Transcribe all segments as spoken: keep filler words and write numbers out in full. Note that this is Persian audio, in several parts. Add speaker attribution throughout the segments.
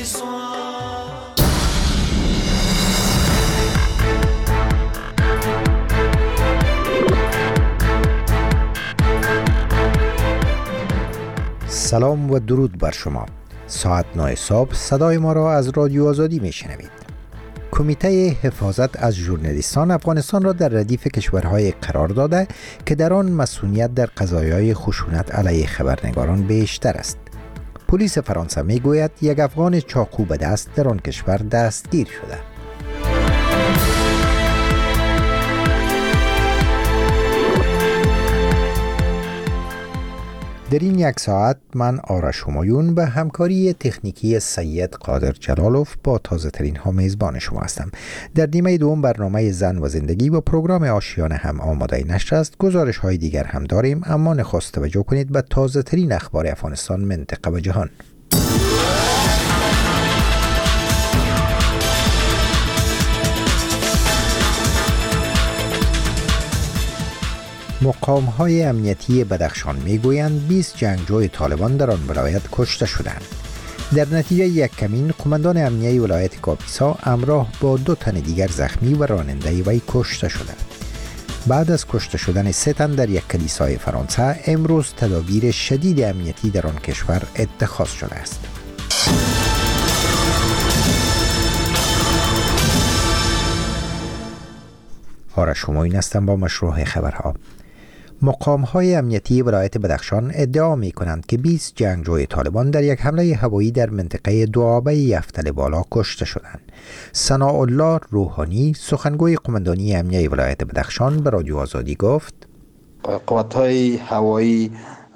Speaker 1: سلام و درود بر شما. ساعت نه صبح صدای ما را از رادیو آزادی میشنوید. کمیته حفاظت از ژورنالیستان افغانستان را در ردیف کشورهای قرار داده که در آن مسئولیت در قضایای خشونت علیه خبرنگاران بیشتر است. پلیس فرانسه میگوید یک افغان چاقو به دست در آن کشور دستگیر شده. در این یک ساعت من آرش همایون به همکاری تکنیکی سید قادر جلالوف با تازه ترین ها میزبان شما هستم. در نیمه دوم برنامه زن و زندگی و پروگرام آشیانه هم آماده نشر است. گزارش های دیگر هم داریم، اما نخست توجه کنید به تازه ترین اخبار افغانستان، منطقه و جهان. مقام‌های امنیتی بدخشان میگویند بیست جنگجوی طالبان در آن ولایت کشته شدند. در نتیجه یک کمین، قماندان امنیتی ولایت کاپیسا همراه با دو تن دیگر زخمی و راننده وی کشته شدند. بعد از کشته شدن سه تن در یک کلیسای فرانسه، امروز تدابیر شدید امنیتی در آن کشور اتخاذ شده است. آرش همایون هستم با مشروع خبرها. مقام‌های امنیتی ولایت بدخشان ادعا می‌کنند که بیست جنگجوی طالبان در یک حمله هوایی در منطقه دوآبه یفتل بالا کشته شدند. ثناء الله روحانی، سخنگوی قماندانی امنیتی ولایت بدخشان، به رادیو آزادی گفت:
Speaker 2: قوت‌های هوایی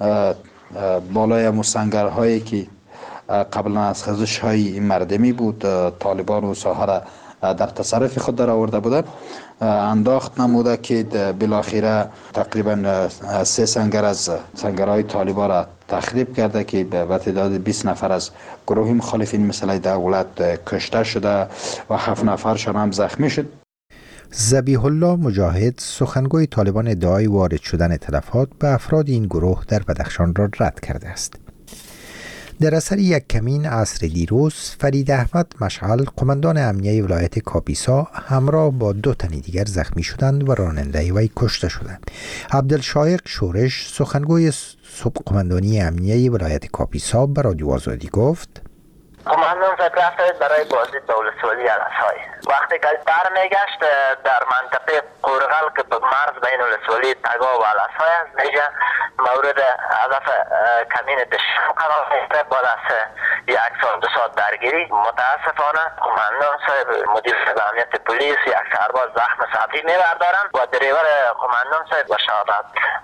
Speaker 2: بالای مسنگرهایی که قبلا از خزش‌های مردمی بود طالبان و ساحه را در تصرف خود در آورده بودند، انداخت نموده که بالاخره تقریبا سه سنگر از سنگرهای طالبان را تخریب کرده که به تعداد بیست نفر از گروه مخالفین مثل دولت کشته شده و هفت نفرشان هم زخمی شد.
Speaker 1: ذبیح الله مجاهد، سخنگوی طالبان، ادعای وارد شدن تلفات به افراد این گروه در بدخشان را رد کرده است. در اثر یک کمین عصر دیروز، فرید احمد مشعل، قماندان امنیتی ولایت کاپیسا، همراه با دو تن دیگر زخمی شدند و راننده وی کشته شدند. عبدالشایق شورش، سخنگوی قماندانی امنیتی ولایت کاپیسا، به رادیو آزادی گفت:
Speaker 3: قماندان صاحب رفت برای بازی دولت‌ولی علسای. وقتی که برمیگشت در منطقه قورغل که به مرز بین ولسوالی تگا و علسای است، میگه مورد هدف کمین دشمن قرار گرفته. بعد از یک سال دو ساعت درگیری متاسفانه قماندان صاحب، مدیر امنیت پلیس، یک سرباز زخم سطحی میبردارند و دریور قماندان صاحب به شهادت.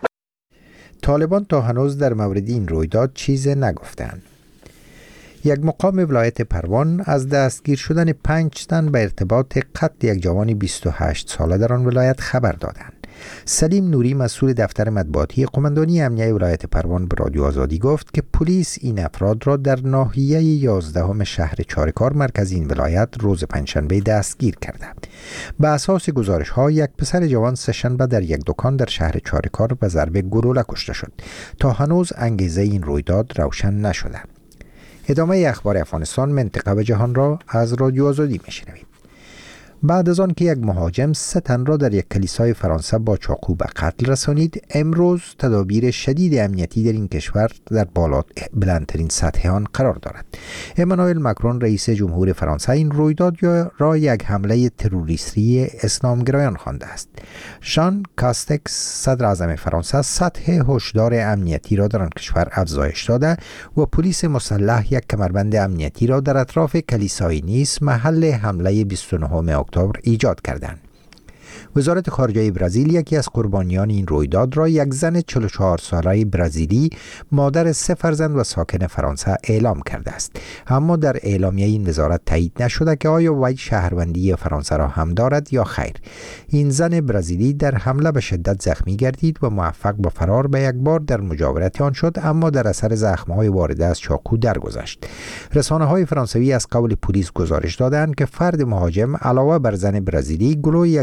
Speaker 1: طالبان تا هنوز در مورد این رویداد چیزی نگفتند. یک مقام ولایت پروان از دستگیر شدن پنج تن به ارتباط قتل یک جوان بیست و هشت ساله در آن ولایت خبر دادند. سلیم نوری، مسئول دفتر مطبوعاتی قماندانی امنیتی ولایت پروان، به رادیو آزادی گفت که پلیس این افراد را در ناحیه یازدهم شهر چارکار مرکز این ولایت روز پنجشنبه دستگیر کرده. به اساس گزارش ها، یک پسر جوان سه‌شنبه در یک دکان در شهر چارکار به ضرب گلوله کشته شد. تا هنوز انگیزه این رویداد روشن نشده. ادامه اخبار افغانستان، منطقه و جهان را از رادیو آزادی میشنوید. بعد از آن که یک مهاجم سه تن را در یک کلیسای فرانسه با چاقو به قتل رسانید، امروز تدابیر شدید امنیتی در این کشور در بالا بلندترین سطح آن قرار دارد. امانوئل مکرون، رئیس جمهور فرانسه، این رویداد را یک حمله تروریستی اسلامگرایان خوانده است. ژان کاستکس، صدر اعظم فرانسه، سطح هشدار امنیتی را در آن کشور افزایش داده و پلیس مسلح یک کمربند امنیتی را در اطراف کلیسای نیس، محل حمله بیست و نهم اکتبر ایجاد کردند. وزارت خارجه برزیل یکی از قربانیان این رویداد را یک زن چهل و چهار ساله برزیلی، مادر سه فرزند و ساکن فرانسه اعلام کرده است. اما در اعلامیه این وزارت تایید نشده که آیا وی شهروندی فرانسه را هم دارد یا خیر. این زن برزیلی در حمله به شدت زخمی گردید و موفق به فرار به یک بار در مجاورت آن شد، اما در اثر زخم‌های وارده از چاقو درگذشت. رسانه‌های فرانسوی از قول پلیس گزارش دادند که فرد مهاجم علاوه بر زن برزیلی، گلوی یک زن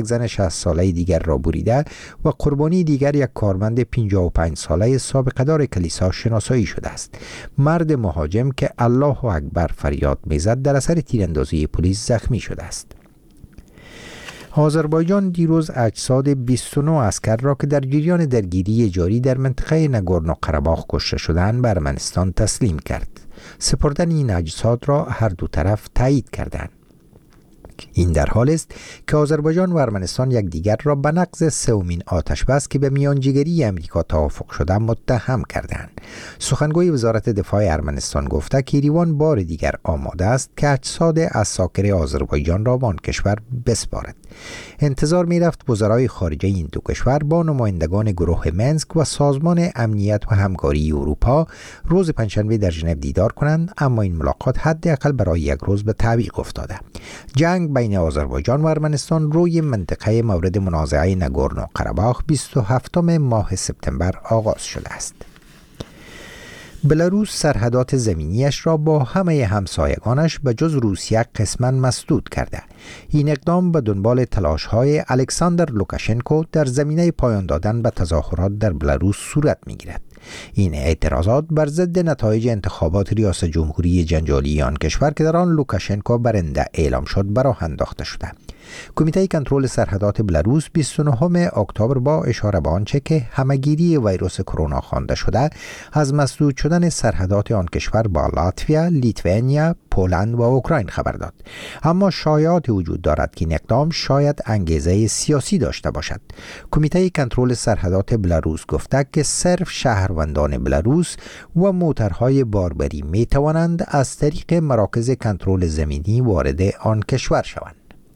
Speaker 1: شصت ساله دیگر را بریده و قربانی دیگر یک کارمند پنجاه و پنج ساله سابقه‌دار کلیسا شناسایی شده است. مرد مهاجم که الله اکبر فریاد میزد در اثر تیراندازی پلیس زخمی شده است. آذربایجان دیروز اجساد بیست و نه اسکر را که در جریان درگیری جاری در منطقه نگورنو قره‌باخ کشته شدند به ارمنستان تسلیم کرد. سپردن این اجساد را هر دو طرف تایید کردند. این در حال است که آذربایجان و ارمنستان یکدیگر را به نقض سومین آتشبس که به میانجیگری امریکا توافق شده متهم کردند. سخنگوی وزارت دفاع ارمنستان گفته که ایران بار دیگر آماده است که اجساد عساکر آذربایجان را به آن کشور بسپارد. انتظار می رفت وزرای خارجه این دو کشور با نمایندگان گروه منسک و سازمان امنیت و همکاری اروپا روز پنجشنبه در ژنو دیدار کنند، اما این ملاقات حداقل برای یک روز به تعویق افتاده. جنگ بین آذربایجان و ارمنستان روی منطقه مورد منازعه نگورنو قره‌باخ بیست و هفتم ماه سپتامبر آغاز شده است. بلاروس سرحدات زمینیش را با همه همسایگانش به جز روسیه قسماً مسدود کرده. این اقدام به دنبال تلاش‌های الکساندر لوکاشنکو در زمینه پایان دادن به تظاهرات در بلاروس صورت می‌گیرد. این اعتراضات بر ضد نتایج انتخابات ریاست جمهوری جنجالی آن کشور که در آن لوکاشنکو برنده اعلام شد به راه انداخته شده. کمیته کنترل سرحدات بلاروس بیست و نهم اکتبر با اشاره به آنچه که همه‌گیری ویروس کرونا خوانده شده از مسدود شدن سرحدات آن کشور با لاتویا، لیتوانیا، پولند و اوکراین خبر داد. اما شایعات وجود دارد که این اقدام شاید انگیزه سیاسی داشته باشد. کمیته کنترل سرحدات بلاروس گفته که صرف شهروندان بلاروس و موترهای باربری می توانند از طریق مراکز کنترل زمینی وارد آن کشور شوند.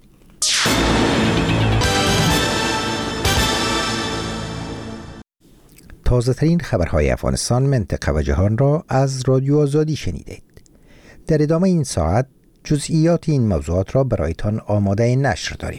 Speaker 1: تازه ترین خبرهای افغانستان، منطقه و جهان را از رادیو آزادی شنیدید. در ادامه این ساعت جزئیات این موضوعات را برایتان آماده نشر داریم.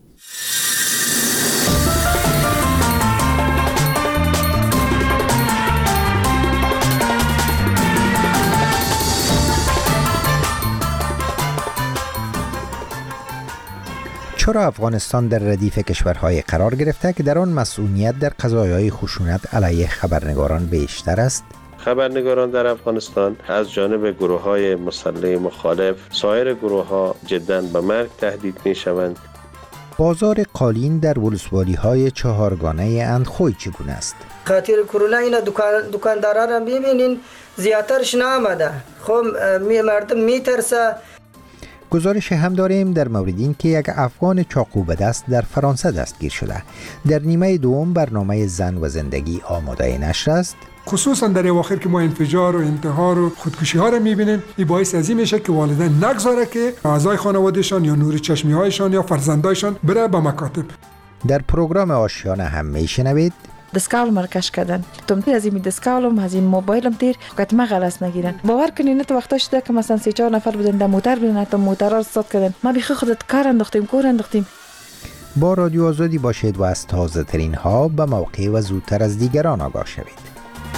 Speaker 1: چرا افغانستان در ردیف کشورهای قرار گرفته که در آن مسئولیت در قضایای خشونت علیه خبرنگاران بیشتر است؟
Speaker 4: خبرنگاران در افغانستان از جانب گروه‌های مسلح مخالف، سایر گروه‌ها جداً به مرگ تهدید می‌شوند.
Speaker 1: بازار قالین در ولسوالی‌های چهارگانه اندخوی چگونه است؟
Speaker 5: خاطر کرونا اینا دکان دکاندارا را ببینین زیاترش نامده. خب می مردم میترسه.
Speaker 1: گزارش هم داریم در مورد این که یک افغان چاقو به دست در فرانسه دستگیر شده. در نیمه دوم برنامه زن و زندگی آماده نشر است.
Speaker 6: خصوصا در اواخر که ما انفجار و انتحار و خودکشی ها را میبینیم، این باعث از این میشه که والدین نگذاره که اعضای خانوادهشان یا نور چشمی هایشان یا فرزندایشان بره به مکاتب.
Speaker 1: در پروگرام آشیانه هم میشنوید
Speaker 7: دستکاول مرکش کردن. تم تیر از این دستکاولم از این موبایلم تیر قطمه غلط نگیرن. باور کنین نه وقتا شده که مثلا سه چهار نفر بودن در موتر بودن، تا موتر را استاد کردن. ما بیخ خودت کار انداختیم، کور انداختیم.
Speaker 1: با رادیو آزادی باشید و از تازه ترین ها به موقع و زودتر از دیگران آگاه شوید.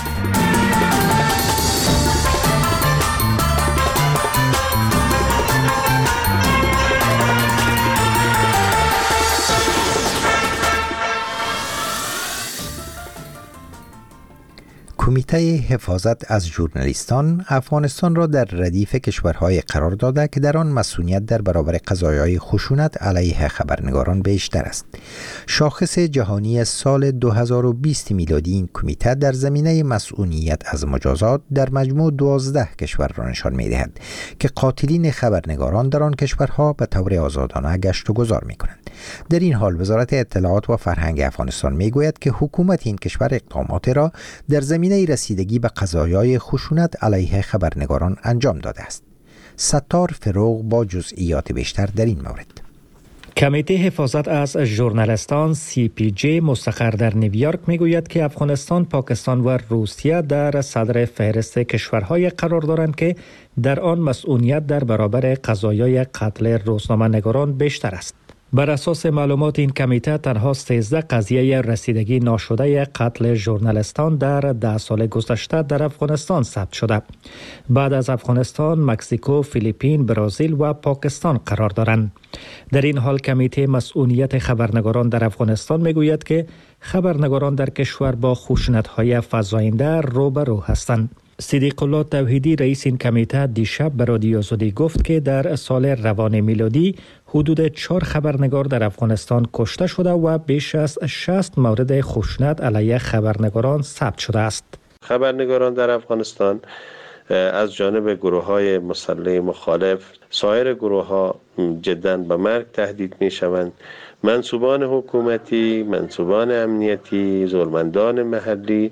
Speaker 1: کمیته حفاظت از ژورنالیستان افغانستان را در ردیف کشورهای قرار داده که در آن مسئولیت در برابر قضایای خشونت علیه خبرنگاران بیشتر است. شاخص جهانی سال دو هزار و بیست میلادی این کمیته در زمینه مسئولیت از مجازات در مجموع دوازده کشور را نشان می‌دهد که قاتلین خبرنگاران در آن کشورها به طور آزادانه گشت و گذار می‌کنند. در این حال وزارت اطلاعات و فرهنگ افغانستان میگوید که حکومت این کشور اقدامات را در زمینه رسیدگی به قضایای خشونت علیه خبرنگاران انجام داده است. ستار فروغ با جزئیات بیشتر در این مورد.
Speaker 8: کمیته حفاظت از ژورنالیستان سی پی جی مستقر در نیویورک میگوید که افغانستان، پاکستان و روسیه در صدر فهرست کشورهای قرار دارند که در آن مسئولیت در برابر قضایای قتل روزنامه‌نگاران بیشتر است. بر اساس معلومات این کمیته تنها سیزده قضیه رسیدگی ناشده قتل ژورنالیستان در ده سال گذشته در افغانستان ثبت شده. بعد از افغانستان، مکزیکو، فیلیپین، برزیل و پاکستان قرار دارند. در این حال کمیته مسئولیت خبرنگاران در افغانستان میگوید که خبرنگاران در کشور با خشونت‌های فزاینده روبرو هستند. صدیق الله توحیدی رئیس این کمیته دیشب به رادیو آزادی گفت که در سال روان میلادی حدود چهار خبرنگار در افغانستان کشته شده و بیش از شصت مورد خشونت علیه خبرنگاران ثبت شده است.
Speaker 4: خبرنگاران در افغانستان از جانب گروه‌های مسلح مخالف، سایر گروه‌ها جداً به مرگ تهدید می‌شوند. منصوبان حکومتی، منصوبان امنیتی، زورمندان محلی،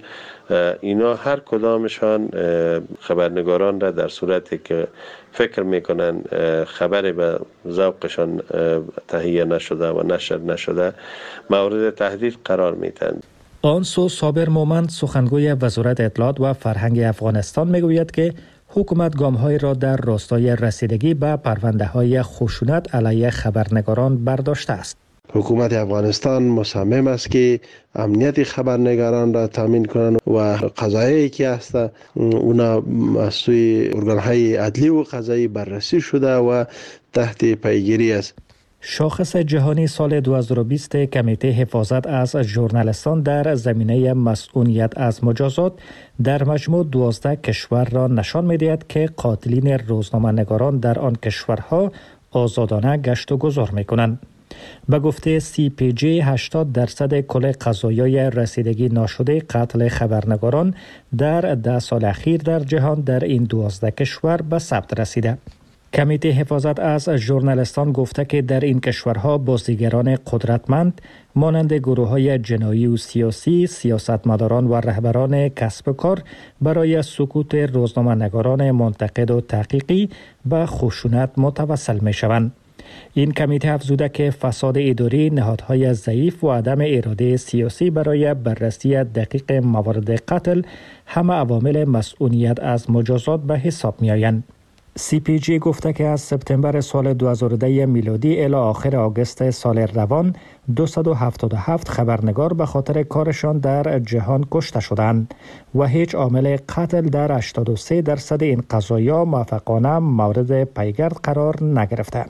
Speaker 4: اینا هر کدامشان خبرنگاران را در صورتی که فکر میکنن خبر به ذوقشان تهیه نشده و نشر نشده مورد تهدید قرار میدن.
Speaker 8: آنسو صابر مومند سخنگوی وزارت اطلاعات و فرهنگ افغانستان میگوید که حکومت گام‌های را در راستای رسیدگی به پرونده‌های خشونت علیه خبرنگاران برداشته است.
Speaker 9: حکومت افغانستان مصمم است که امنیت خبرنگاران را تامین کنند و قضایایی که است اونا از سوی ارگان‌های عدلی و قضایی بررسی شده و تحت پیگیری است.
Speaker 8: شاخص جهانی سال دو هزار و بیست کمیته حفاظت از ژورنالیستان در زمینه مسئولیت از مجازات در مجموع دوازده کشور را نشان می‌دهد که قاتلین روزنامه‌نگاران در آن کشورها آزادانه گشت و گذار می‌کنند. به گفته سی پی جی هشتاد درصد کل قضایای رسیدگی ناشده قتل خبرنگاران در ده سال اخیر در جهان در این دوازده کشور به ثبت رسیده. کمیته حفاظت از ژورنالیستان گفته که در این کشورها بازیگران قدرتمند مانند گروه‌های جنایی و سیاسی، سیاستمداران و رهبران کسب و کار برای سکوت روزنامه‌نگاران منتقد و تحقیقی به خشونت متوسل می‌شوند. این کمیته افزوده که فساد اداری، نهادهای ضعیف و عدم اراده سیاسی برای بررسی دقیق موارد قتل همه عوامل مسئولیت از مجازات به حساب می آیند. سی پی جی گفته که از سپتامبر سال دو هزار و ده میلادی الی آخر آگوست سال روان دویست و هفتاد و هفت خبرنگار به خاطر کارشان در جهان کشته شدند و هیچ عامل قتل در هشتاد و سه درصد این قضایا موفقانه مورد پیگرد قرار نگرفته.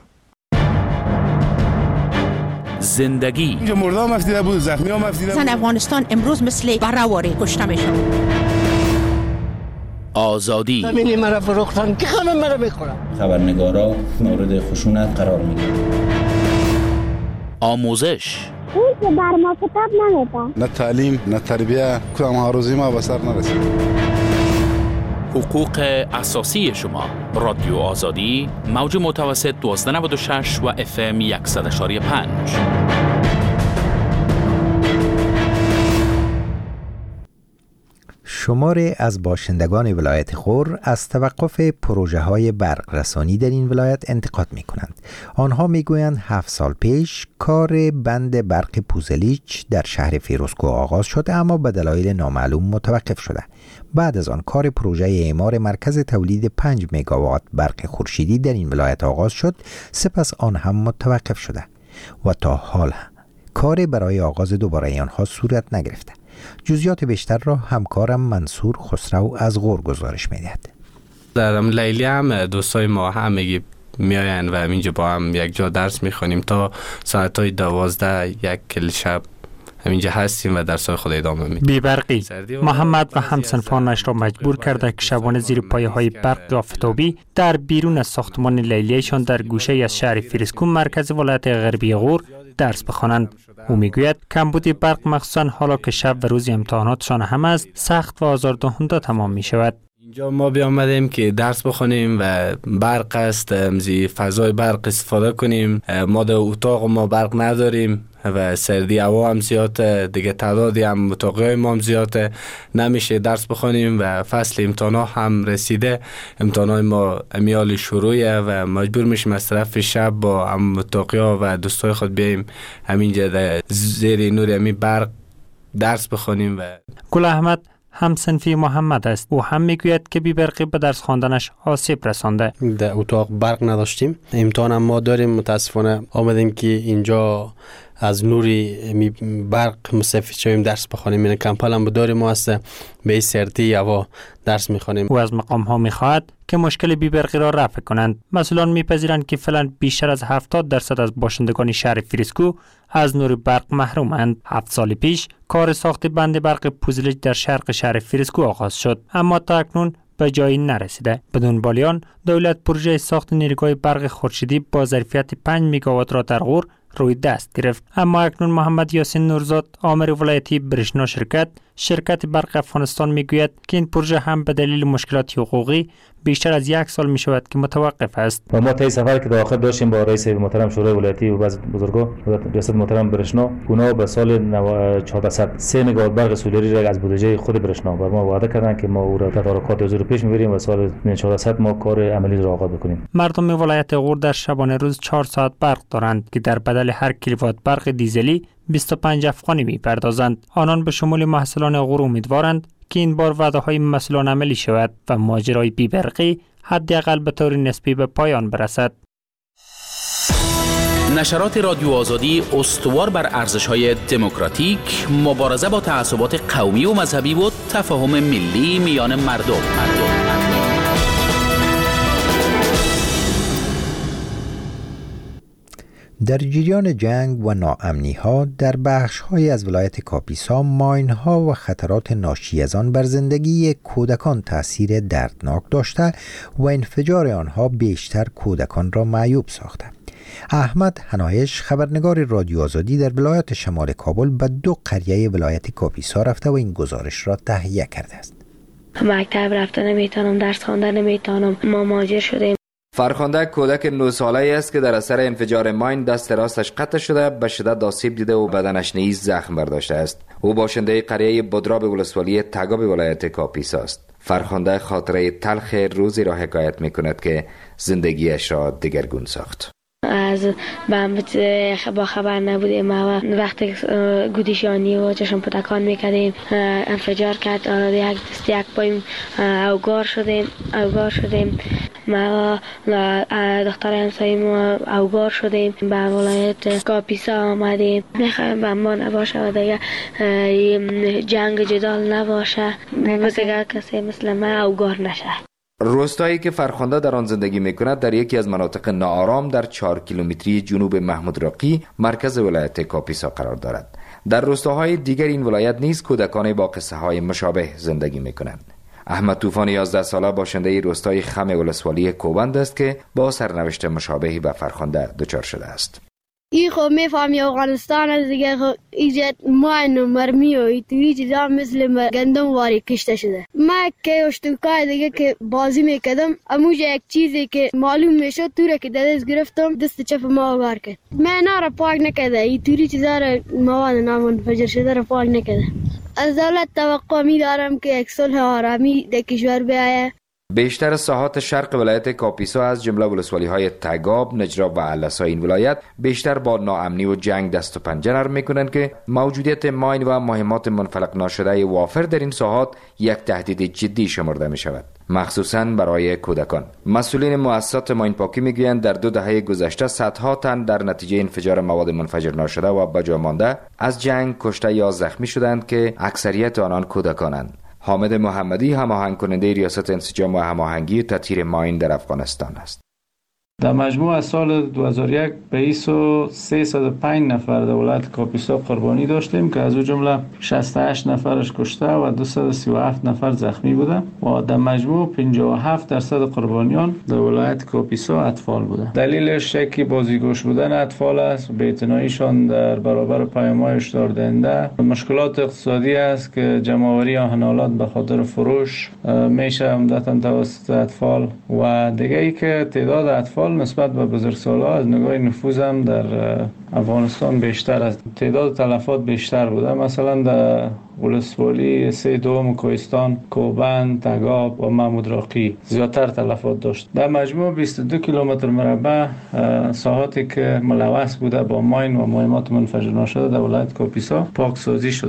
Speaker 10: زندگی
Speaker 11: مرده هم افتیده بود، زخمی هم افتیده بود.
Speaker 10: زن افغانستان امروز مثل برهواری کشته میشن. آزادی
Speaker 12: زمینی مرا فروختن که همه مرا میخورن.
Speaker 13: خبرنگارا مورد خشونت قرار میگیرن.
Speaker 10: آموزش
Speaker 14: اون که بر ما کتاب نمیدن.
Speaker 11: نه تعلیم، نه تربیه، کدام ها روزی ما به سر نرسید.
Speaker 10: حقوق اساسی شما. رادیو آزادی موج متوسط دویست و نود و شش و اف ام صد و یک و پنج.
Speaker 1: شماری از باشندگان ولایت خور از توقف پروژه های برق رسانی در این ولایت انتقاد می کنند. آنها می گویند هفت سال پیش کار بند برق پوزلیچ در شهر فیروزکوه آغاز شده اما به دلایل نامعلوم متوقف شده. بعد از آن کار پروژه اعمار مرکز تولید پنج مگاوات برق خورشیدی در این ولایت آغاز شد، سپس آن هم متوقف شده و تا حال کار برای آغاز دوباره آنها صورت نگرفته. جزئیات بیشتر را همکارم منصور خسرو از غور گزارش می‌دهد.
Speaker 15: در لیلی هم دوستای ما همگی میاین و اینجا با هم یک جا درس میخونیم تا ساعتهای دوازده یک کل شب همینجا هستیم و درسای خود ادامه میدیم.
Speaker 16: بی‌برقی محمد و همسنفانش را مجبور کرده که شبانه زیر پایه های برق آفتابی در بیرون از ساختمان لیلیشان در گوشه از شهر فیروزکوه مرکز ولایت غربی غور درس بخوانند. او میگوید کمبود برق مخصوصا حالا که شب و روز امتحاناتشان هم است سخت و آزاردهنده تمام می شود.
Speaker 15: اینجا ما بیامدیم که درس بخونیم و برق است، امزی فضای برق استفاده کنیم. ما در اتاق ما برق نداریم و سردی هوا هم زیاده، دیگه تعدادی هم اتاقای ما هم زیاده، نمیشه درس بخونیم و فصل امتحانا هم رسیده. امتحانای ما امیال شروعه و مجبور میشیم از طرف شب با هم اتاقیا و دوستای خود بیاییم همینجا زیر نور امی برق درس بخونیم. و
Speaker 16: گل احمد همسنفی محمد است. او هم میگوید که بی‌برقی به درس خواندنش آسیب رسانده.
Speaker 17: در اتاق برق نداشتیم، امتحان هم ما داریم. متاسفانه آمدیم که اینجا از نوری برق مستفید شویم درس بخوانیم. این کمپل هم داریم ما هست به سرتی هوا درس میخوانیم.
Speaker 16: او از مقام ها میخواهد که مشکل بی‌برقی را رفع کنند. مسئولان میپذیرند که فعلا بیشتر از هفتاد درصد از باشندگان شهر فریسکو از نور برق محرومند. هفت سال پیش کار ساخت بند برق پوزلج در شرق شهر فریسکو آغاز شد، اما تا اکنون به جایی نرسیده. بدون بالیان دولت پروژه ساخت نیروگاه برق خورشیدی با ظرفیت پنج مگاوات را در غور روی دست گرفت، اما اکنون محمد یاسین نورزاد آمر ولایتی برشنا شرکت شرکت برق افغانستان میگوید که این پروژه هم به دلیل مشکلات حقوقی بیشتر از یک سال می شود که متوقف است.
Speaker 18: و ما طی سفر که داخل داشتیم با رئیس محترم شورای ولایتی و بعض بزرگا ریاست محترم برشنا، اونا به سال چهارصد سه مگاوات برق سولری را از بودجه خود برشنا بر ما وعده کردند که ما او را تدارکات حضور پیش میبریم و سال چهارصد ما کار عملی را آغاز بکنیم.
Speaker 16: مردم ولایت غور در شبانه روز چهار ساعت برق دارند که در بدل هر کیلووات برق دیزلی بیست و پنج افغانی میپردازند. آنان به شمول محصولان غور امیدوارند که این بار وعده های مسئولان عملی شود و ماجرای بی‌برقی حداقل به طور نسبی به پایان برسد.
Speaker 10: نشرات رادیو آزادی استوار بر ارزش‌های دموکراتیک، مبارزه با تعصبات قومی و مذهبی و تفاهم ملی میان مردم. مردم.
Speaker 1: در جریان جنگ و ناامنی ها در بخش های از ولایت کاپیسا ماین ها و خطرات ناشی از آن بر زندگی کودکان تاثیر دردناک داشته و انفجار آنها بیشتر کودکان را معیوب ساخته. احمد حنایش خبرنگار رادیو آزادی در ولایت شمال کابل به دو قریه ولایت کاپیسا رفته و این گزارش را تهیه کرده است.
Speaker 19: مکتب رفتن نمیتونم، درس خواندن نمیتونم، ما مهاجر شدیم.
Speaker 20: فرخنده کودک نه ساله‌ای است که در اثر انفجار ماین دست راستش قطع شده، به شدت آسیب دیده و بدنش نیز زخم برداشته است. او باشنده قریه بدراب ولسوالی تگاب ولایت کاپیسا است. فرخنده خاطره تلخ روزی را حکایت می‌کند که زندگیش را دگرگون ساخت.
Speaker 19: از بمب با خبر نبودیم و وقتی گودیشانی و چشم پتکان میکردیم انفجار کرد. یک دست یک پایم اوگار شدیم اوگار شدیم ما دختر همساییم اوگار شدیم. به ولایت کاپیسا آمدیم. میخوایم به ما نباشه و دیگه جنگ جدال نباشه و دیگه کسی مثل ما اوگار نشه.
Speaker 20: روستایی که فرخنده در آن زندگی میکند در یکی از مناطق ناآرام در چهار کیلومتری جنوب محمود راقی مرکز ولایت کاپیسا قرار دارد. در روستاهای دیگر این ولایت نیز کودکان با قصه های مشابه زندگی میکنند. احمد طوفان یازده ساله باشنده روستای خم ولسوالی کوبند است که با سرنوشت مشابهی به فرخنده دچار شده است.
Speaker 14: ای خب میفهمی افغانستان از دیگه خب ایجاد ماین و مرمی و توی چیزا مثل گندم واری کشته شده. من که اشتوکای دیگه که بازی میکردم اموج یک چیزی که معلوم میشد تو را که دست گرفتم دست چپ ما آگار کرد. من را پاک نکرده. ای توی چیزا را مواد نامنفجر شده را پاک نکرده. از دولت توقع میدارم که یک صلح آرامی در کشور بیاید.
Speaker 20: بیشتر ساحات شرق ولایت کاپیسا از جمله ولسوالی های تگاب، نجراب و علسا این ولایت بیشتر با ناامنی و جنگ دست و پنجه نرم میکنند که موجودیت ماین و مهمات منفلق ناشده وافر در این ساحات یک تهدید جدی شمرده می شود، مخصوصاً برای کودکان. مسئولین مؤسسات ماین پاکی میگویند در دو دهه گذشته صدها تن در نتیجه انفجار مواد منفجر ناشده و بجا مانده از جنگ کشته یا زخمی شدند که اکثریت آنان کودکانند. حامد محمدی هماهنگ کننده ریاست انسجام و هماهنگی تطهیر ماین در افغانستان است.
Speaker 21: در مجموع از سال دو هزار و یک به بیست و سیصد و پنج نفر در ولایت کاپیسا قربانی داشتیم که از او جمله شصت و هشت نفرش کشته و دویست و سی و هفت نفر زخمی بودند و در مجموع پنجاه و هفت درصد قربانیان در ولایت کاپیسا اطفال بودند. دلیلش یکی بازیگوش بودن اطفال است، بی‌اعتناییشان در برابر پیام‌های هشدار دهنده. مشکلات اقتصادی است که جمع‌آوری آهن‌آلات به خاطر فروش میشه عمدتاً توسط اطفال و دیگه ای که تعداد اطفال نسبت به بزرگسال‌ها از نگاه نفوذ هم در افغانستان بیشتر است. تعداد تلفات بیشتر بوده. مثلا در ولسوالی سه دوم کوهستان، کوبند، تگاب و محمود راقی زیادتر تلفات داشت. در مجموع بیست و دو کیلومتر مربع ساحاتی که ملوث بوده با ماین و مهمات منفجر ناشده در ولایت کاپیسا پاکسازی شده.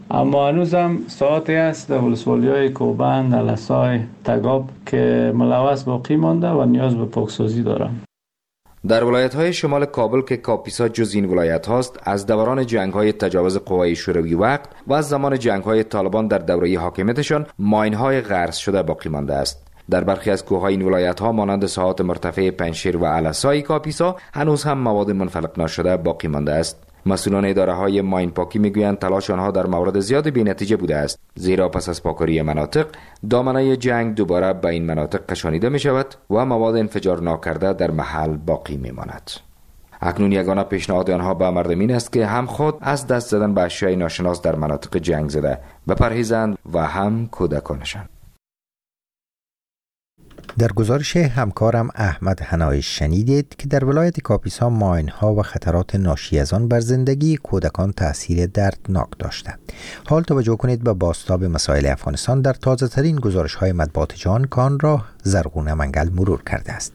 Speaker 21: اما هنوز هم ساعتی است در ولسوالی‌های کوبند، علسای، تگاب که ملوث باقی مانده و نیاز به پاکسازی دارم.
Speaker 20: در ولایت‌های شمال کابل که کاپیسا جز این ولایت هاست، از دوران جنگ‌های تجاوز قوای شوروی وقت و از زمان جنگ‌های طالبان در دوره حاکمیتشان ماین‌های غرس شده باقی مانده است. در برخی از کوههای این ولایت‌ها مانند ساحات مرتفع پنجشیر و علسای کاپیسا هنوز هم مواد منفلق نشده باقی مانده است. مسئولان اداره‌های ماین پاکی میگویند تلاش آنها در مورد زیاد بی‌نتیجه بوده است، زیرا پس از پاکاری مناطق دامنه جنگ دوباره به این مناطق کشانیده می شود و مواد انفجار ناکرده در محل باقی می ماند. اکنون یگانه پیشنهاد آنها به مردم این است که هم خود از دست زدن به اشیاء ناشناس در مناطق جنگ زده بپرهیزند و هم کودکانشان.
Speaker 1: در گزارش همکارم احمد حنایی شنیدید که در ولایت کاپیسا ماین‌ها و خطرات ناشی از آن بر زندگی کودکان تأثیر دردناک داشته. حال توجه کنید به بازتاب مسائل افغانستان در تازه ترین گزارش های مطبوعات جهان که آن را زرغونه منگل مرور کرده است.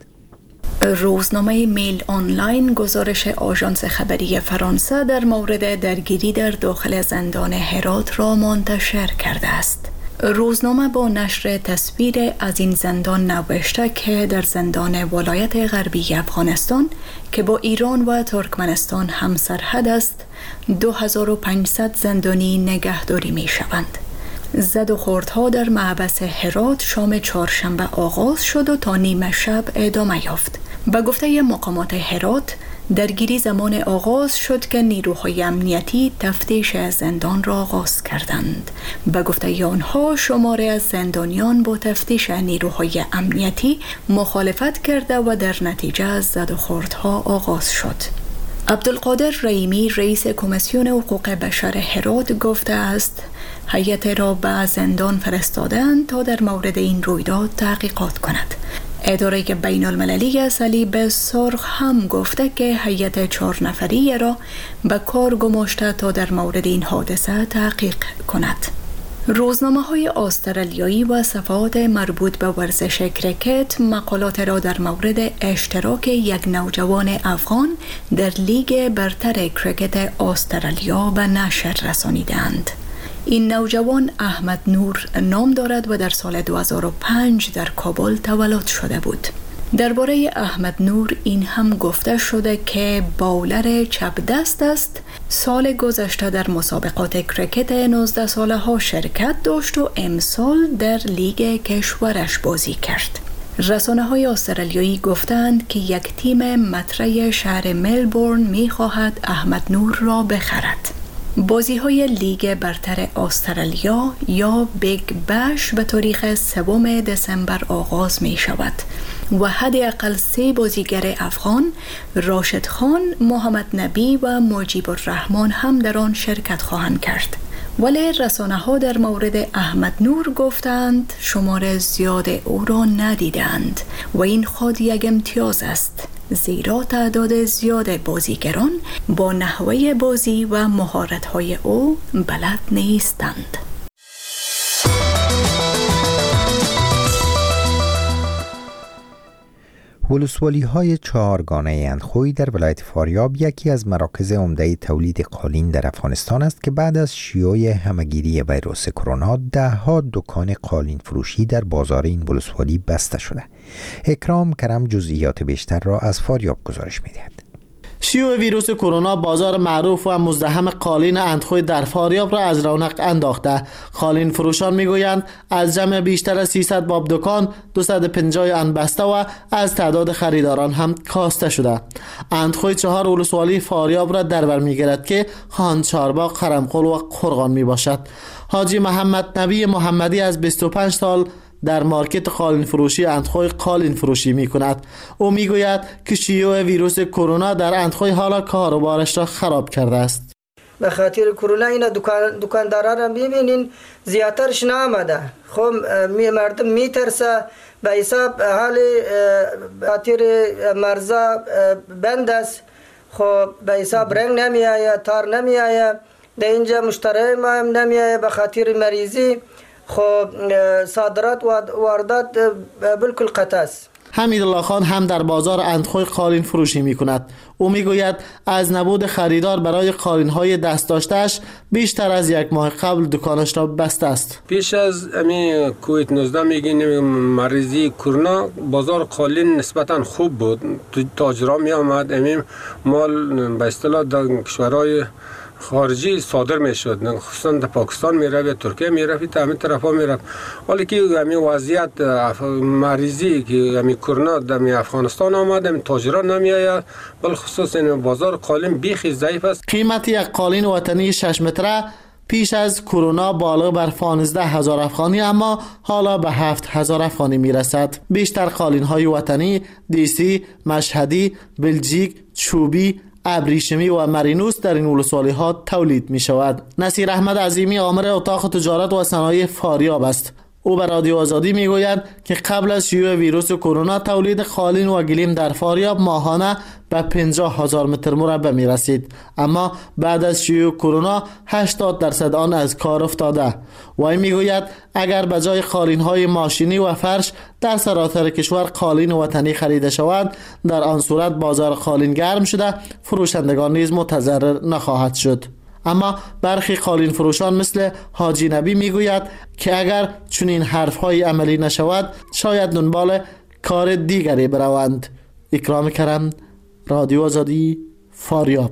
Speaker 2: روزنامه میل آنلاین گزارش آژانس خبری فرانسه در مورد درگیری در داخل زندان هرات را منتشر کرده است. روزنامه با نشر تصویر از این زندان نوشته که در زندان ولایت غربی افغانستان که با ایران و ترکمنستان همسرحد است، دو هزار و پانصد زندانی نگهداری می شوند. زد و خوردها در محبس هرات شام چهارشنبه آغاز شد و تا نیمه شب ادامه یافت. به گفته مقامات هرات، درگیری زمان آغاز شد که نیروهای امنیتی تفتیش زندان را آغاز کردند. به گفته آنها شماری از زندانیان با تفتیش نیروهای امنیتی مخالفت کرده و در نتیجه زد و خوردها آغاز شد. عبدالقادر رحیمی رئیس کمیسیون حقوق بشر هرات گفته است هیئت را به زندان فرستادند تا در مورد این رویداد تحقیقات کند. اداره بین المللی صلیب سرخ هم گفته که هیئت چهار نفری را به کار گماشته تا در مورد این حادثه تحقیق کند. روزنامه های استرالیایی و صفحات مربوط به ورزش کرکت مقالات را در مورد اشتراک یک نوجوان افغان در لیگ برتر کرکت استرالیا به نشر رسانیدند. این نوجوان احمد نور نام دارد و در سال دو هزار و پنج در کابل تولد شده بود. درباره احمد نور این هم گفته شده که باولر چپ دست است. سال گذشته در مسابقات کرکت نوزده ساله ها شرکت داشت و امسال در لیگ کشورش بازی کرد. رسانه های استرالیایی گفتند که یک تیم مطرح شهر ملبورن می خواهد احمد نور را بخرد. بازی های لیگ برتر استرالیا یا بیگ بش به تاریخ سوم دسامبر آغاز می شود و حداقل سه بازیگر افغان، راشد خان، محمد نبی و مجیب الرحمن هم در آن شرکت خواهند کرد. ولی رسانه ها در مورد احمد نور گفتند شمار زیاد او را ندیدند و این خود یک امتیاز است، زیرا تعداد زیاد بازیگران با نحوه بازی و مهارت‌های او بلد نیستند.
Speaker 1: ولسوالی های چهارگانه اندخوی در ولایت فاریاب یکی از مراکز عمده تولید قالین در افغانستان است که بعد از شیوع همهگیری ویروس کرونا ده ها دکان قالین فروشی در بازار این ولسوالی بسته شده. اکرام کرم جزئیات بیشتر را از فاریاب گزارش می‌دهد.
Speaker 22: شیوع ویروس کرونا بازار معروف و مزدحم قالین اندخوی در فاریاب را از رونق انداخته. قالین فروشان میگویند از جمع بیشتر از سیصد باب دکان دویست و پنجاه آن بسته و از تعداد خریداران هم کاسته شده. اندخوی چهار ولسوالی فاریاب را در بر میگیرد که خان چهارباغ، خرمقل و قرغان می باشد. حاجی محمد نبی محمدی از بیست و پنج سال در مارکت قالین فروشی اندخوی قالین فروشی می کند. او می گوید که شیوع ویروس کرونا در اندخوی حالا کاروبارش را خراب کرده است.
Speaker 5: به خاطر کرونا اینا دکان دکاندارا را ببینین زیاترش نامده. خب می مردم می ترسه به حساب حال خاطر مرزا بند است. خب به حساب رنگ نمی آید، تار نمی آید، در اینجا مشتری ما هم نمی آید به خاطر مریضی. خب صادرات و واردات بالکل قطع است.
Speaker 22: حمیدالله خان هم در بازار اندخوی قالین فروشی می کند. او می گوید از نبود خریدار برای قالین های دست داشتهش بیشتر از یک ماه قبل دکانش را بسته است.
Speaker 3: پیش از امی کووید نوزده میگین مریضی کرونا بازار قالین نسبتا خوب بود. تاجرا می آمد امی مال به اصطلاح در کشورهای خارجی صادر میشد، خصوصا در پاکستان میرفت یا ترکیه میرفت، همین طرفا میرفت. ولی که همین وضعیت مریضی که همین کرونا در افغانستان آمد، همین تاجرا نمیآید، بل خصوصا این بازار قالین بیخی ضعیف است.
Speaker 22: قیمت یک قالین وطنی شش متره پیش از کرونا بالا بر پانزده هزار افغانی، اما حالا به هفت هزار افغانی میرسد. بیشتر قالین های وطنی دیسی، مشهدی، بلژیک، چوبی، ابریشمی و مرینوس در این ولسوالی ها تولید می شود. نصیر احمد عظیمی آمر اتاق تجارت و صنایع فاریاب است. او به رادیو آزادی می گوید که قبل از شیوع ویروس کرونا تولید قالین و گلیم در فاریاب ماهانه به پنجاه هزار متر مربع می رسید، اما بعد از شیوع کرونا هشتاد درصد آن از کار افتاده. وی می گوید اگر به جای قالین های ماشینی و فرش در سراسر کشور قالین وطنی خریده شود، در آن صورت بازار قالین گرم شده، فروشندگان نیز متضرر نخواهد شد. اما برخی قالین فروشان مثل حاجی نبی میگوید که اگر چنین حرف‌های عملی نشود شاید دنبال کار دیگری بروند. اکرام کرم، رادیو آزادی، فاریاب.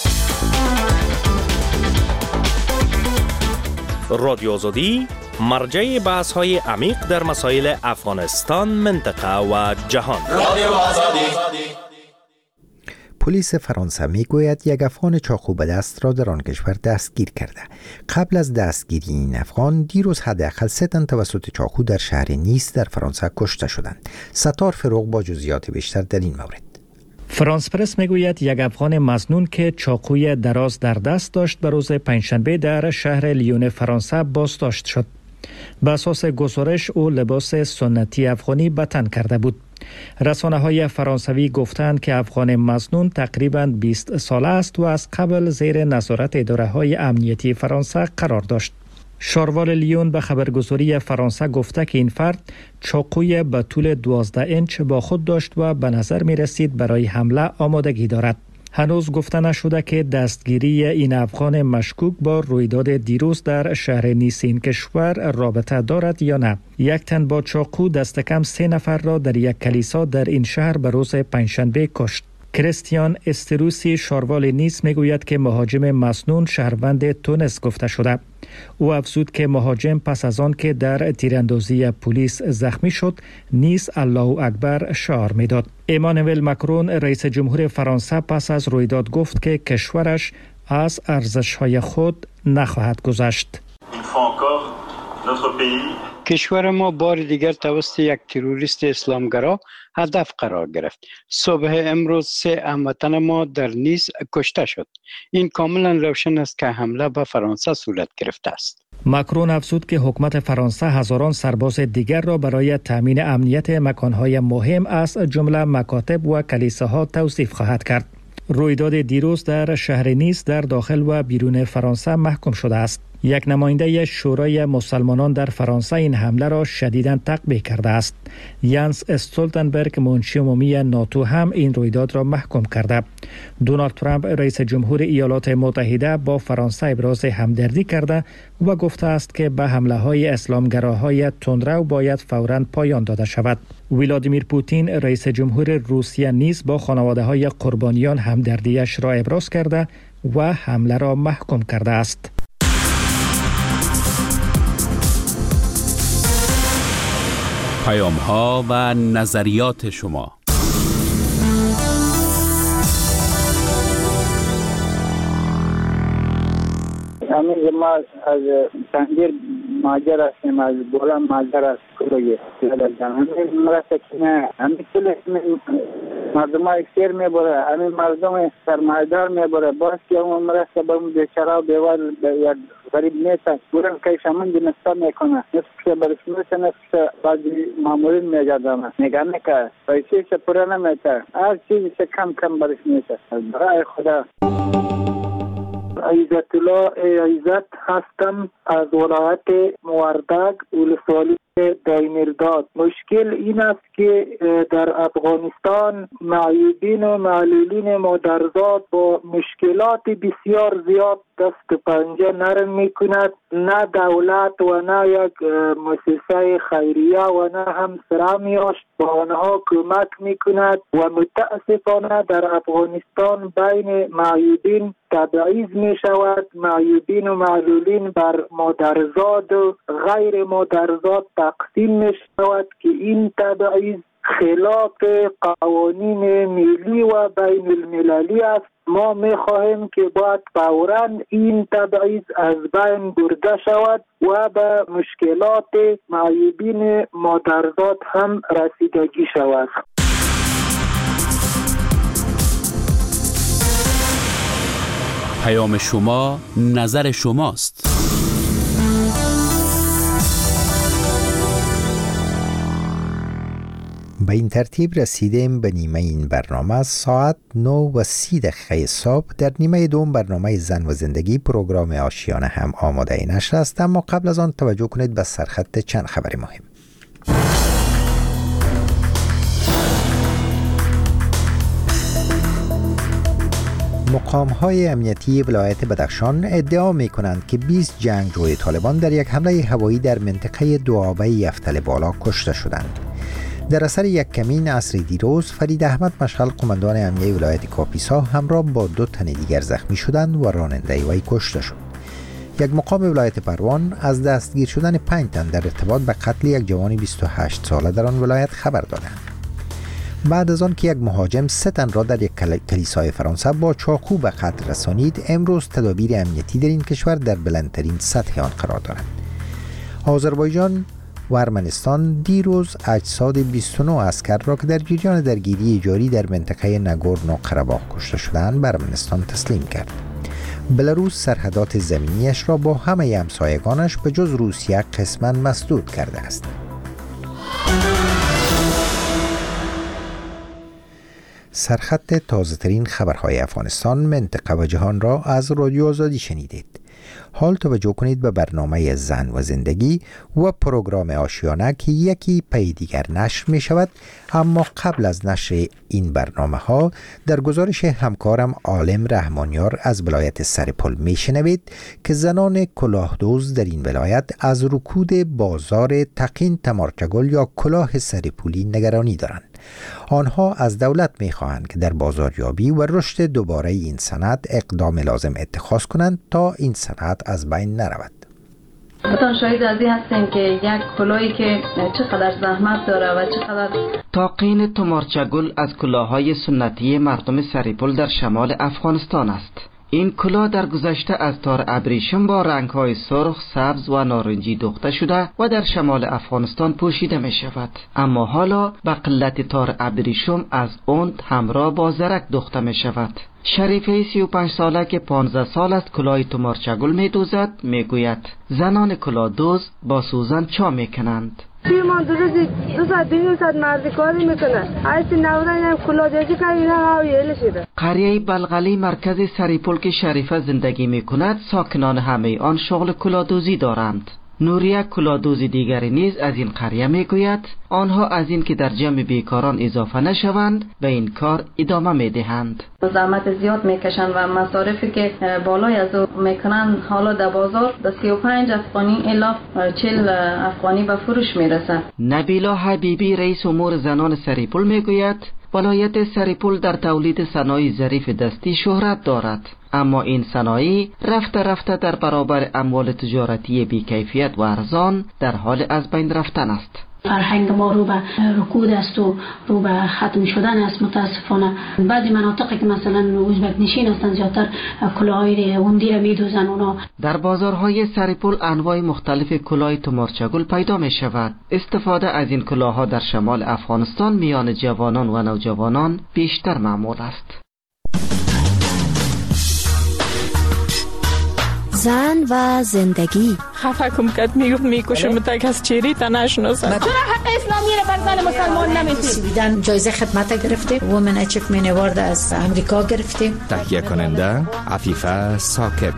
Speaker 6: رادیو آزادی مرجع بحث‌های عمیق در مسائل افغانستان، منطقه و جهان. رادیو آزادی.
Speaker 1: پلیس فرانسه میگوید یک افغان چاقو به دست را در آن کشور دستگیر کرده. قبل از دستگیری این افغان دیروز حداقل سه تن توسط چاقو در شهر نیس در فرانسه کشته شدند. ستار فروغ با جزئیات بیشتر در این مورد.
Speaker 8: فرانس پرس میگوید یک افغان مظنون که چاقوی دراز در دست داشت به روز پنجشنبه در شهر لیون فرانسه بازداشت شد. به اساس گزارش او لباس سنتی افغانی به تن کرده بود. رسانه های فرانسوی گفتند که افغان مظنون تقریباً بیست ساله است و از قبل زیر نظارت اداره های امنیتی فرانسه قرار داشت. شاروال لیون به خبرگزاری فرانسه گفته که این فرد چاقوی به طول دوازده اینچ با خود داشت و به نظر می رسید برای حمله آمادگی دارد. هنوز گفته نشده که دستگیری این افغان مشکوک با رویداد دیروز در شهر نیس این کشور رابطه دارد یا نه. یک تن با چاقو دست کم سه نفر را در یک کلیسا در این شهر به روز پنجشنبه کشت. کریستیان استروسی شاروال نیس میگوید که مهاجم مسنون شهروند تونس گفته شده. او افزود که مهاجم پس از آن که در تیراندازی پلیس زخمی شد نیس الله اکبر شعار میداد. ایمانوئل مکرون رئیس جمهور فرانسه پس از رویداد گفت که کشورش از ارزش‌های خود نخواهد گذشت.
Speaker 23: کشور ما بار دیگر توسط یک تروریست اسلامگرا هدف قرار گرفت. صبح امروز سه هموطن ما در نیس کشته شد. این کاملا روشن است که حمله به فرانسه صورت گرفته است.
Speaker 8: ماکرون افزود که حکومت فرانسه هزاران سرباز دیگر را برای تامین امنیت مکانهای مهم از جمله مکاتب و کلیساها توصیف خواهد کرد. رویداد دیروز در شهر نیس در داخل و بیرون فرانسه محکوم شده است. یک نماینده شورای مسلمانان در فرانسه این حمله را شدیداً تقبیح کرده است. یانس استولتنبرگ منشی عمومی ناتو هم این رویداد را محکوم کرده. دونالد ترامپ رئیس جمهور ایالات متحده با فرانسه ابراز همدردی کرده و گفته است که به حمله های اسلامگراهای تندرو باید فوراً پایان داده شود. ولادیمیر پوتین رئیس جمهور روسیه نیز با خانواده های قربانیان همدردیش را ابراز کرده و حمله را محکوم کرده است.
Speaker 10: پیام ها و نظریات شما.
Speaker 24: همین ما از تنگیر ماجر هستیم، از بولم ماجر است کلوی همین مرسه که نه همین کل مردم ها اکسیر می بره، همین مردم سرمایدار می بره، باز که اون مرسه به اون بیچاره و بیوار یک غریب نیست بورن کیش همون دینستا میکنه، نصف که برسمیت نصف بعضی معمولین میگردم نگانه که پیسی چه پره نمیته، هر چیزی چه کم کم برسمیت برای خدا. عزت الله عزت هستم از ولایت موردک ولسوالی دایمیرداد. مشکل این است که در افغانستان معیوبین و معلولین مادرزاد با مشکلات بسیار زیاد دست و پنجه نرم می کند. نه دولت و نه یک مؤسسه خیریه و نه هم سرامیاش با آنها کمک می کند و متاسفانه در افغانستان بین معیوبین تبعیض می شود. معیوبین و معلولین بر مادرزاد و غیر مادرزاد تقسیم می شود که این تبعیض خلاف قوانین ملی و بین المللی است. ما می خواهیم که باید فوراً این تبعیض از بین برده شود و به مشکلات معیوبین مادرزاد هم رسیدگی شود.
Speaker 10: پیام شما، نظر شماست.
Speaker 1: به این ترتیب رسیدیم به نیمه این برنامه. ساعت نه و سی دقیقه صبح در نیمه دوم برنامه زن و زندگی پروگرام آشیانه هم آماده نشر است، اما قبل از آن توجه کنید به سرخط چند خبر مهم. مقام‌های امنیتی ولایت بدخشان ادعا می‌کنند که بیست جنگجوی طالبان در یک حمله هوایی در منطقه دوآبه یفتل بالا کشته شدند. در اثر یک کمین عصر دیروز، فرید احمد مشعل قماندان امنیه ولایت کاپیسا همراه با دو تن دیگر زخمی شدند و راننده وی کشته شد. یک مقام ولایت پروان از دستگیر شدن پنج تن در ارتباط به قتل یک جوان بیست و هشت ساله در آن ولایت خبر دادند. بعد از آن که یک مهاجم سه تن را در یک کلیسای فرانسه با چاقو به قتل رسانید، امروز تدابیر امنیتی در این کشور در بلندترین سطح آن قرار دارد. آذربایجان و ارمنستان دیروز اجساد بیست و نه اسکر را که در جریان درگیری جاری در منطقه نگورنو قره‌باغ کشته شدند به ارمنستان تسلیم کرد. بلاروس سرحدات زمینیش را با همه همسایگانش به جز روسیه قسماً مسدود کرده است. سرخط تازه‌ترین خبرهای افغانستان، منطقه و جهان را از رادیو آزادی شنیدید. حال توجه کنید به برنامه زن و زندگی و پروگرام آشیانه که یکی پی دیگر نشر می شود، اما قبل از نشر این برنامه ها در گزارش همکارم عالم رحمانیار از ولایت سرپل می شنوید که زنان کلاهدوز در این ولایت از رکود بازار تقین تمارچگل یا کلاه سرپولی نگرانی دارند. آنها از دولت می خواهند که در بازاریابی و رشد دوباره این صنعت اقدام لازم اتخاذ کنند تا این صنعت از بین نرود.
Speaker 4: بتان شاهد از این هستیم که یک کلاهی که چقدر زحمت داره و چقدر
Speaker 7: تاقین تمارچگل از کلاه‌های سنتی مردم سرپل در شمال افغانستان است. این کلاه در گذشته از تار ابریشم با رنگ‌های سرخ، سبز و نارنجی دوخته شده و در شمال افغانستان پوشیده می شود. اما حالا به قلت تار ابریشم از اون همراه با زرک دوخته می شود. شریفه سی و پنج ساله که پانزده سال است کلاه تمارچگل می دوزد می گوید زنان کلاه دوز با سوزن چا می کنند.
Speaker 9: ما دو دو ساعت دو ساعت مرد کاری میکنن. هرچی نورن کلاه دوزی که اینا هاویل شده.
Speaker 7: قریه بلغلی مرکز سرپل که شریفه زندگی می کند، ساکنان همه آن شغل کلاه دوزی دارند. نوریه کلادوز دیگری نیز از این قریه می گوید آنها از این که در جمع بیکاران اضافه نشوند به این کار ادامه می دهند.
Speaker 4: زحمت زیاد میکشند و مصارفی که بالای از او میکنند حالا در بازار در سی و پنج افغانی الا چهل افغانی به فروش میرسد.
Speaker 7: نبیلا حبیبی رئیس امور زنان سرپل می گوید ولایت سرپل در تولید صنایع ظریف دستی شهرت دارد، اما این صنایع رفته رفته در برابر اموال تجارتی بیکیفیت و ارزان در حال از بین رفتن است.
Speaker 12: فرهنگ ما رو به رکود است و رو به ختم شدن است متاسفانه. بعضی مناطقی که مثلا ازبک نشین هستند زیادتر کلاه‌های اوندی را می‌دوزند. اونا
Speaker 7: در بازارهای سرپل انواع مختلف کلاه تمارچگل پیدا می شود. استفاده از این کلاه‌ها در شمال افغانستان میان جوانان و نوجوانان بیشتر معمول است.
Speaker 25: زن و زندگی
Speaker 11: خفه کم کرد، میگفت میکشم تا کس چهره تا نشناسم.
Speaker 13: چرا حق اسلامی را بر زن مسلمان نمیدید؟ سویدن جایزه خدمت گرفته، وومن اچیومنت اوارد از امریکا گرفته.
Speaker 15: تهیه کننده عفیفه ثاقب.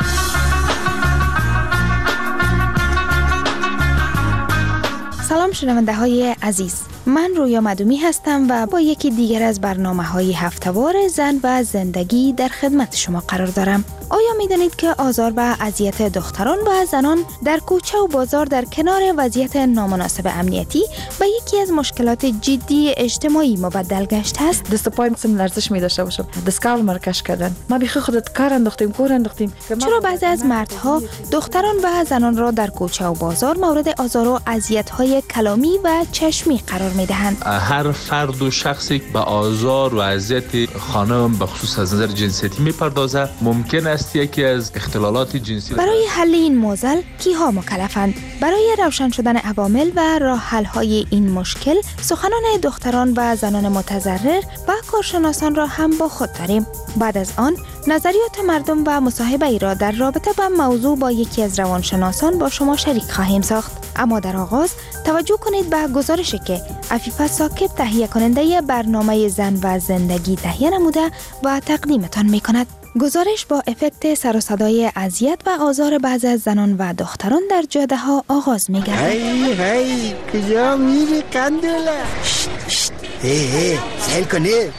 Speaker 17: سلام شنونده های عزیز، من رویا مدومی هستم و با یکی دیگر از برنامه های هفته‌وار زن و زندگی در خدمت شما قرار دارم. آیا می دانید که آزار و اذیت دختران و زنان در کوچه و بازار در کنار وضعیت نامناسب امنیتی به یکی از مشکلات جدی اجتماعی مبدل گشته است؟
Speaker 25: دست پایم سم لرزش می داشته باشم، دستکال مرکش کردن، ما بیخی خودت کار انداختیم کور انداختیم.
Speaker 17: چرا بعضی از مردها دختران و زنان را در کوچه و بازار مورد آزار و اذیت های کلامی و چشمی قرار می دهند؟
Speaker 26: هر فرد و شخصی به آزار و اذیت خانم به خصوص از نظر جنسیتی می پردازه، ممکن است یکی از اختلالات جنسی.
Speaker 17: برای حل این معضل کیها مکلفند؟ برای روشن شدن عوامل و راه حل های این مشکل سخنان دختران و زنان متضرر و کارشناسان را هم با خود داریم. بعد از آن نظریات مردم و مصاحبه ای را در رابطه با موضوع با یکی از روانشناسان با شما شریک خواهیم ساخت. اما در آغاز توجه کنید به گزارشی که عفیفه ثاقب تهیه کننده برنامه زن و زندگی تهیه نموده و تقدیمتان می کند. گزارش با افکت سر و صدای اذیت و آزار بعضی از زنان و دختران در جاده ها آغاز می گردد.
Speaker 27: هی هی کجا میری قندولا؟ شت شت هی هی سیل کنی.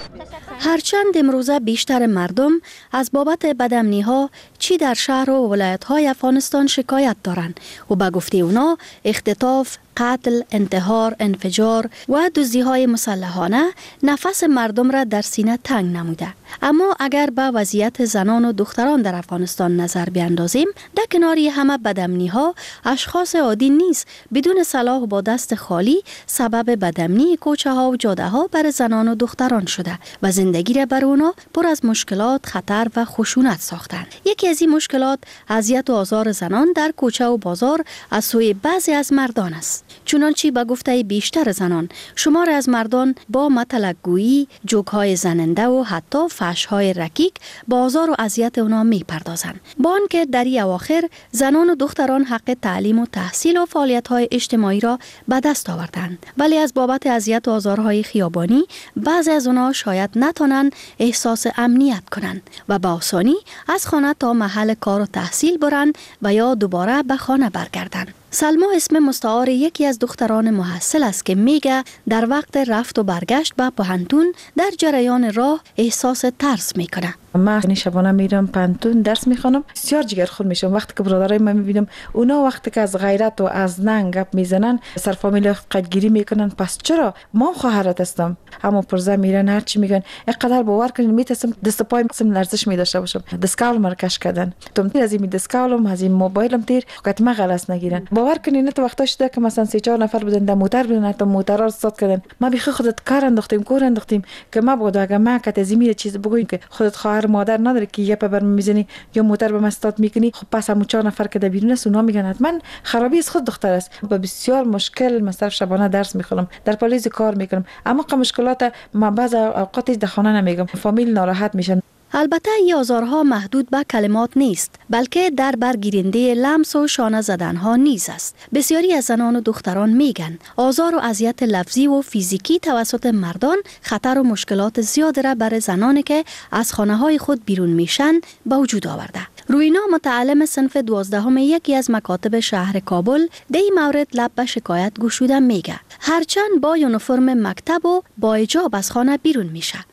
Speaker 28: هرچند امروزه بیشتر مردم از بابت بدامنی ها چی در شهر و ولایت های افغانستان شکایت دارند و به گفته اونا اختطاف، قتل، انتحار، انفجار و دزدی های مسلحانه نفس مردم را در سینه تنگ نموده. اما اگر به وضعیت زنان و دختران در افغانستان نظر بیاندازیم، در کناری همه بدامنی ها اشخاص عادی نیز بدون سلاح و با دست خالی سبب بدامنی کوچه ها و جاده ها بر زنان و دختران شده و زندگی را بر اونا پر از مشکلات، خطر و خشونت ساختند. یکی از این مشکلات اذیت و آزار زنان در کوچه و بازار از سوی بعضی از مردان است. چنانچه به گفته بیشتر زنان، شمار از مردان با مطلق‌گویی، جوک‌های زننده و حتی فحش‌های رکیک با آزار و اذیت اونا می‌پردازند. با آنکه در این اواخر زنان و دختران حق تعلیم و تحصیل و فعالیت‌های اجتماعی را به دست آوردند، ولی از بابت اذیت و آزارهای خیابانی بعضی از اونا شاید نتوانند احساس امنیت کنند و به آسانی از خانه تا محل کار و تحصیل برند و یا دوباره به خانه برگردند. سلما اسم مستعار یکی از دختران محصل است که میگه در وقت رفت و برگشت به پوهنتون در جریان راه احساس ترس میکنه.
Speaker 25: من شبانه میرم پانتون درس میخوانم، بسیار جگرخون میشم وقتی که برادرای من میبینم اونا وقتی که از غیرت و از ننگ گپ میزنن سر فامیل قدگیری میکنن. پس چرا ما خواهرت هستم؟ اما پرزه میرن هرچی میگن اینقدر باور کنین میتسم دست پای قسم لرزش میداشته باشم. دستکال مرکش کردن تو تیر از این دستکالم از این موبایلم تیر وقت ما غلط نگیرن. باور کنین تو وقتا شده که مثلا سه چهار نفر بودن در موتر بودن تا موتر را استاد کردن. ما بیخ خودت کار انداختیم کور انداختیم که ما بود اگه ما کت از این چیز بگویم که خودت خواهر مادر نداره که یه پبر میزنی یا موتر به مستاد میکنی. خب پس همون چهار نفر که در بیرون است اونا میگن حتما خرابی از خود دختر است. با بسیار مشکل مثلا شبانه درس میخونم، در پلیس کار میکنم، اما مشکلات ما بعض اوقات در خانه نمیگم، فامیل ناراحت میشن.
Speaker 28: البته این آزارها محدود به کلمات نیست، بلکه در برگیرنده لمس و شانه زدنها نیز است. بسیاری از زنان و دختران میگن آزار و اذیت لفظی و فیزیکی توسط مردان خطر و مشکلات زیاد را برای زنانی که از خانه های خود بیرون میشن به وجود آورده. روینا متعلم صنف دوازدهم یکی از مکاتب شهر کابل در این مورد لب به شکایت گشوده میگه هرچند با یونیفرم مکتب و با حجاب از خانه بیرون میشه،